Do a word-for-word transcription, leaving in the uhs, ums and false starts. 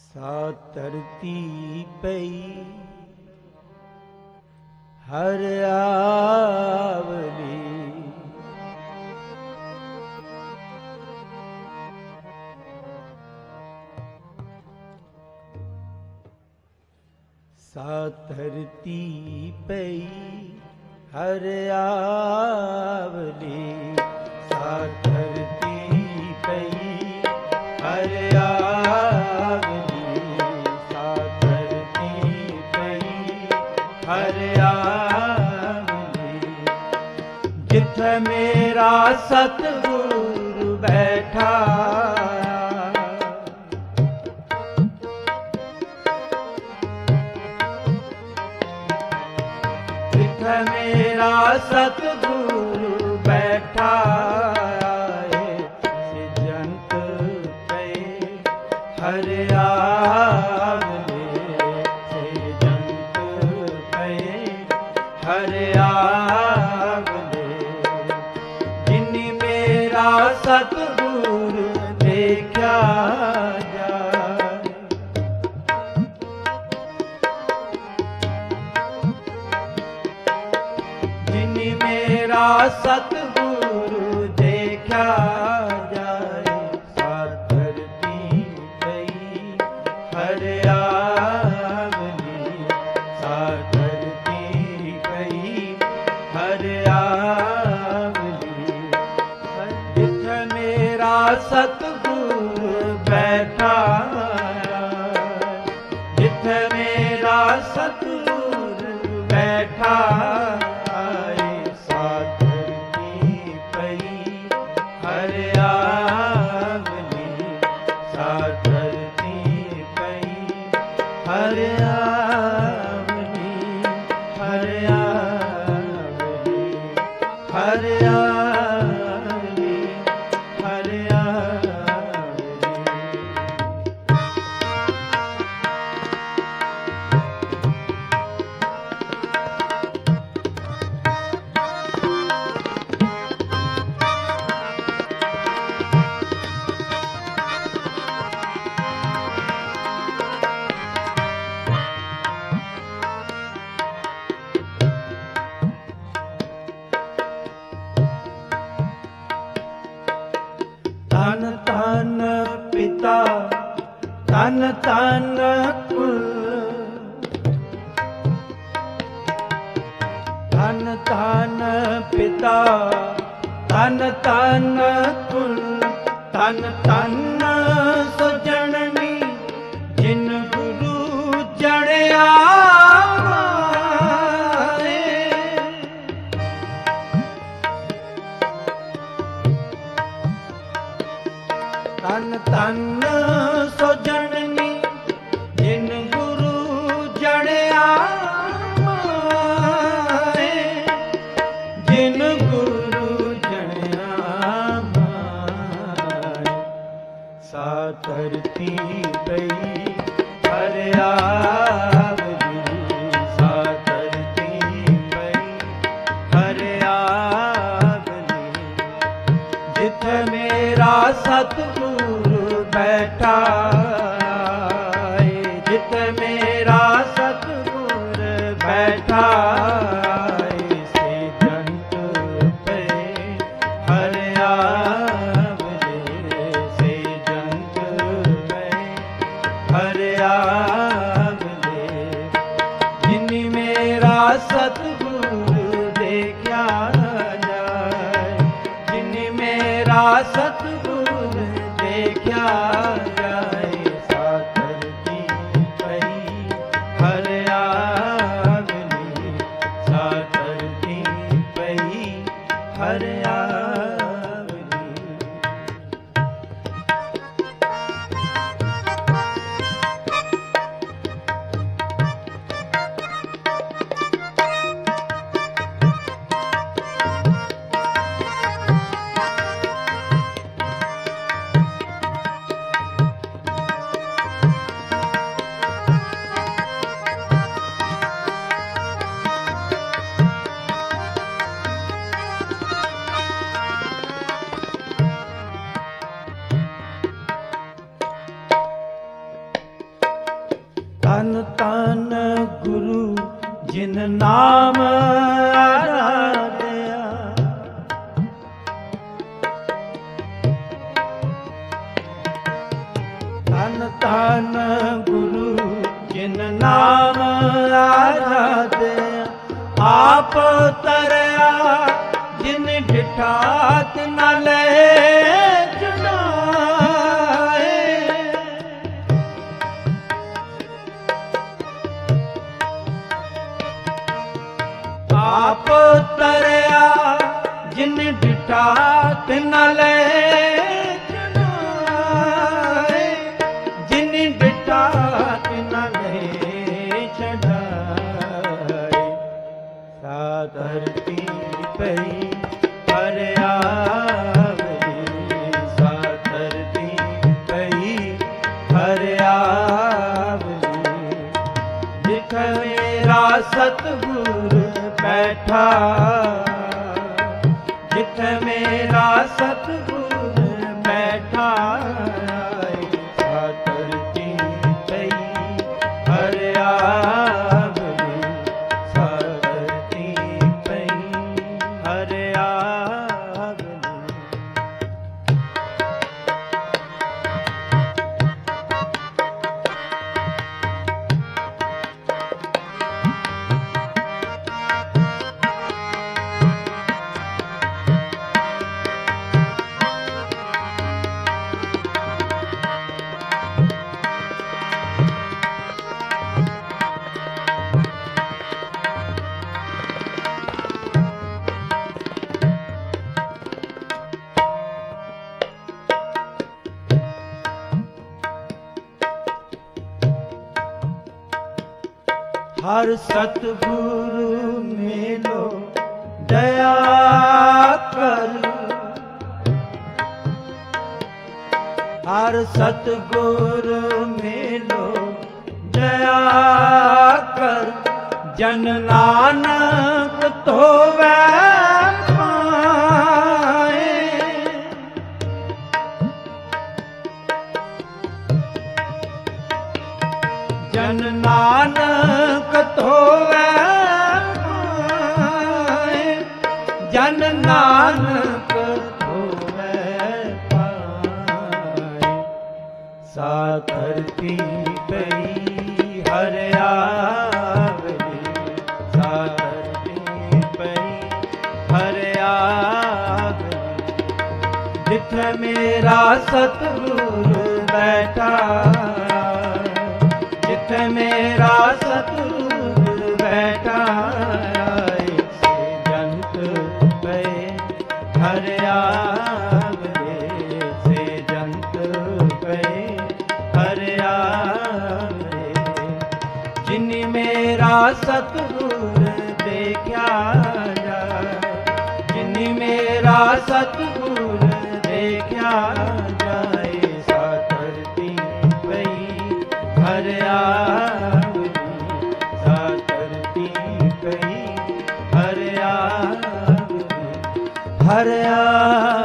सा धरती पई हर आवली, सा धरती पई हर आवली, सा धरती पई हर आवली, सा धरती पई हर आवली। जिथे मेरा सतगुरु बैठा, मेरा सतगुरु बैठा है, सिजंत पे हर आवले, सिजंत पे हर आवले। जिन्नी मेरा सतगुरु देखा सतगुरु देखा जाए, सा धरती पई हर आवली, सा धरती पई हर आवली। जिथे मेरा सतगुरु बैठा, जिथे मेरा सतगुरु बैठा, हर आवली, हर आवली, हर आवली, हर आवली। तन तन पिता तन तन कुल, तन तन पिता तन तन कुल, तन तन सो जननी जिन गुरु जड़िया। तन तन सो जननी जिन गुरु जड़िया माए, जिन गुरु जड़िया माए। सा धरती पई हर आवली, सा धरती पई हर आवली। जिथे मेरा सतगुरु बैठा, जिथे मेरा सतगुरु बैठा, सिजंत पे हर आवले, सिजंत पे हर आवले। जिन्नी मेरा सतगुरु देखा जाए, जिन्नी मेरा सतगुरु देखा जाए, सा धरती पई हर आवली, सा धरती पई हर आवली। तन तन गुरु जिन नाम आराध्या, तन तन गुरु जिन नाम आराध्या, आप तरया जिन डिठा तिन ले चुनाए, आप तरया जिन डिठा तिन ले चुनाए, जिन डिठा तिन ले चढ़ाए। सा धरती पई हर आवरी, सा धरती पई हर आवरी, जिथ मेरा सतगुरु बैठा, जिथ मेरा सतगुरु बैठा, सा धरती पई हर आवरी, सा धरती पई हर आवरी। हर सतगुरु मिलो दया कर, हर सतगुरु मिलो दया कर, जन नानक तो वै पाए, जन नानक तो वै पाए, जन नानक तो वै पाए। सा धरती पई हर आवरी, सा धरती पई हर आवरी, जिथ मेरा सतगुरु बैठा, जिथ मेरा सतगुरु बैठा, से जंत पे हर आवरे, से जंत पे हर आवरे, जिन मेरा सतगुरु देखा जाए, जिन मेरा सतगुरु देखा जाए, सा धरती पई हर आवरी, सा धरती पई हर आवरी, हर आवरी।